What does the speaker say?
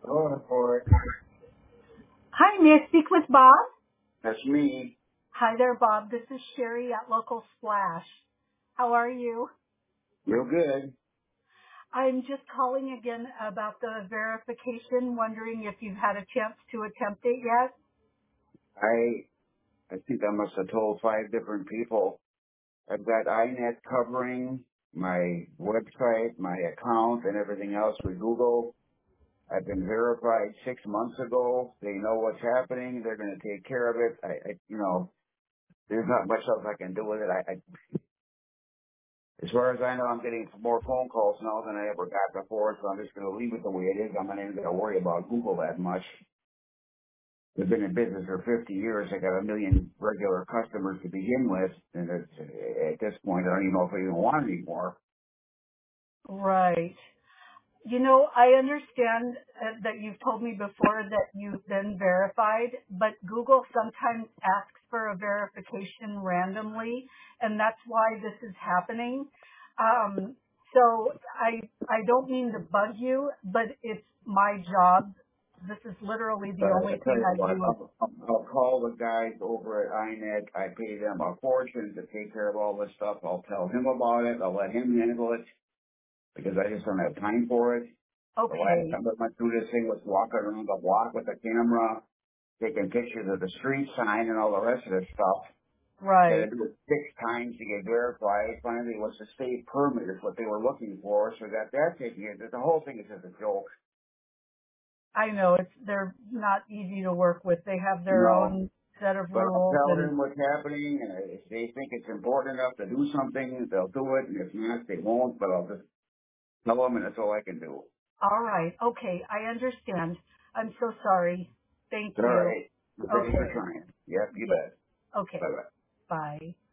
Oh, for Hi, may I speak with Bob? that's me. Hi there, Bob. This is Sherry at Local Splash. How are you? Real good. I'm just calling again about the verification, wondering if you've had a chance to attempt it yet. I think I must have told 5 different people. I've got INET covering my website, my account, and everything else with Google. I've been verified 6 months ago. They know what's happening. They're going to take care of it. There's not much else I can do with it. As far as I know, I'm getting more phone calls now than I ever got before, so I'm just going to leave it the way it is. I'm not even going to worry about Google that much. We've been in business for 50 years. I got a million regular customers to begin with, and at this point, I don't even know if I even want any more. Right. You know, I understand that you've told me before that you've been verified, but Google sometimes asks for a verification randomly, and that's why this is happening. So I don't mean to bug you, but it's my job. This is literally the I only tell thing you I what, do. I'll call the guys over at INET. I pay them a fortune to take care of all this stuff. I'll tell him about it. I'll let him handle it because I just don't have time for it. The last Okay, time I went through this thing was walking around the block with a camera, taking pictures of the street sign and all the rest of this stuff. Had to right. do it 6 times to get verified. Finally, it was the state permit is what they were looking for, so got that taken care of. The whole thing is just a joke. I know they're not easy to work with. They have their No. own set of But I'll rules tell and them what's happening, and if they think it's important enough to do something, they'll do it, and if not, they won't, but I'll just tell them, and that's all I can do. all right. Okay. I understand. I'm so sorry. Thank All you. right. Well, thanks for Okay. trying. Yep, you Yeah. bet. Okay. Bye-bye. Bye.